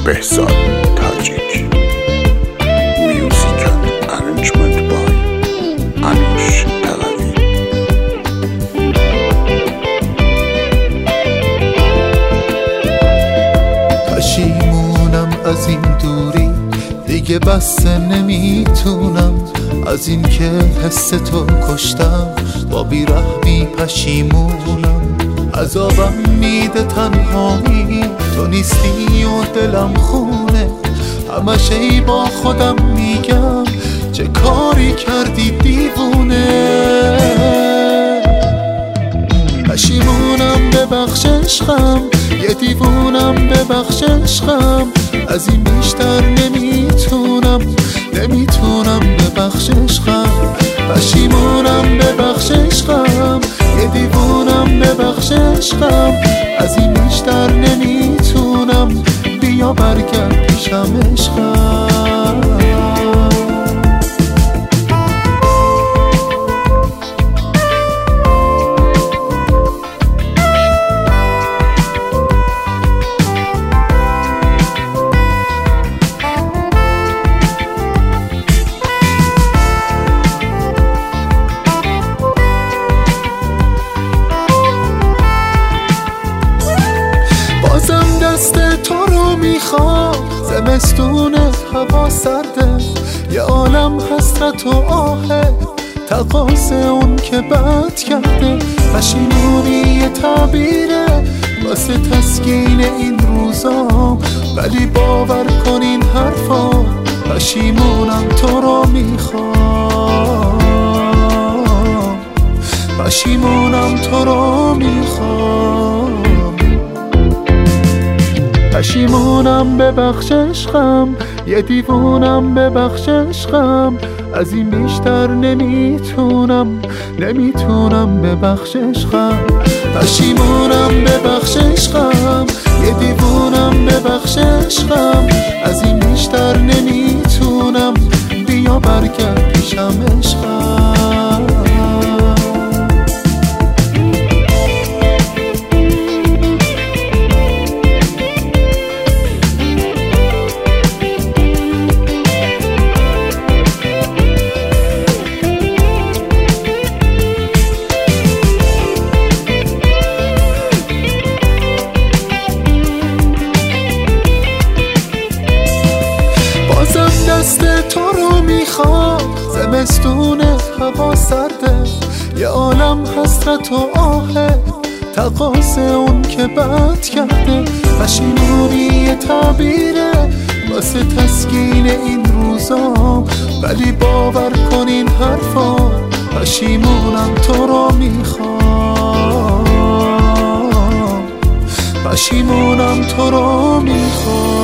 بهزاد تاجیک. میوزیک اند ارنجمنت بای انوش طلبی. پشیمونم از این دوری، دیگه بسته نمیتونم از این که حس تو کشتم. با بیرحمی پشیمونم، عذابم میده تنهایی، تو نیستی و دلم خونه. همش ای با خودم میگم چه کاری کردی دیوونه. پشیمونم ببخش عشقم، یه دیوونم ببخش عشقم. از این بیشتر نمیتونم ببخش عشقم. پشیمونم ببخش عشقم، یه دیوونم ببخش عشقم. از این بیشتر نمیتونم، بیا برگرد پیشم عشقم. بازم دست تو رو میخوام، زمستونه هوا سرده، یه عالم حسرت و آهه، تقاص اون که بد کرده. پشیمونی یه تعبیره واسه تسکین این روزام، ولی باور کن این حرفا، پشیمونم تو رو میخوام، پشیمونم تو رو میخوام. پشیمونم ببخش عشقم، یه دیوونم ببخش عشقم. از این بیشتر نمیتونم ببخش عشقم. پشیمونم ببخش عشقم، یه دیوونم ببخش عشقم. از این بیشتر نمیتونم، بیا برگرد پیشم عشقم. دست تو رو میخوام، زمستونه هوا سرده، یه عالم حسرت و آهه، تقاص اون که بد کرده. پشیمونی یه تعبیره واسه تسکین این روزام، ولی باور کن این حرفا، پشیمونم تو رو میخوام، پشیمونم تو رو میخوام.